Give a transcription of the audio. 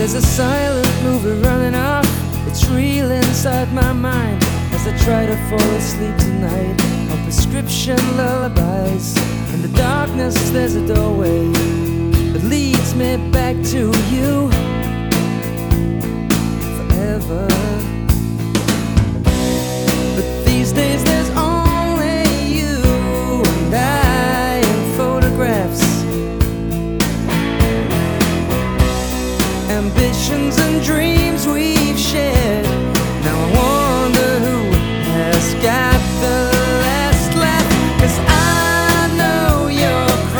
There's a silent movie running off. It's real inside my mind as I try to fall asleep tonight on prescription lullabies. In the darkness there's a doorway that leads me back to you forever.